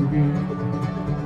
again.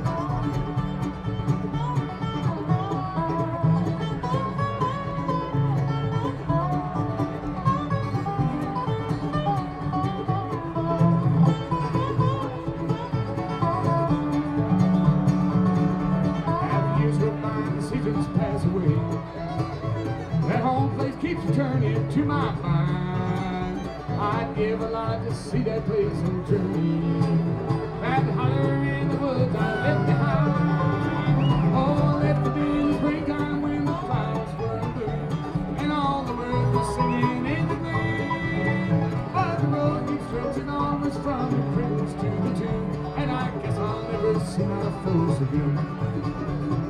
As years go by and the seasons pass away, that home place keeps returning to my mind. I'd give a lot to see that place return. That holler in the woods I left behind. Oh, let the be the springtime when the flowers were blue and all the birds were singing in the wind. But the road keeps stretching onwards from the cradles to the tomb, and I guess I'll never see my folks again.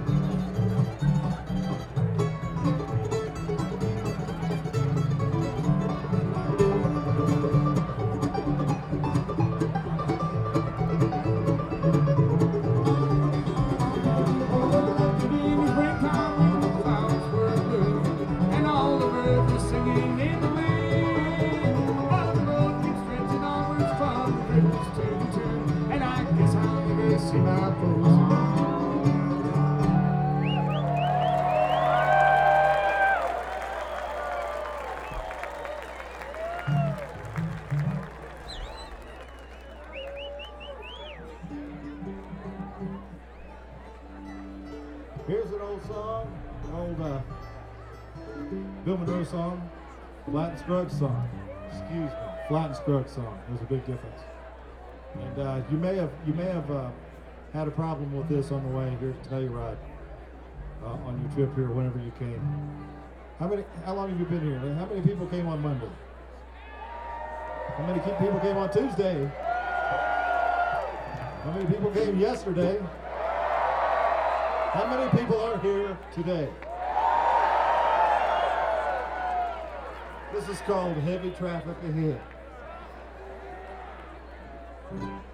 See my folks. Here's an old song, an old Bill Monroe song, Flat and Scruggs song. Excuse me, Flat and Scruggs song. There's a big difference. And you may have had a problem with this on the way here to Telluride on your trip here, whenever you came. How long have you been here? How many people came on Monday? How many people came on Tuesday? How many people came yesterday? How many people are here today? This is called Heavy Traffic Ahead.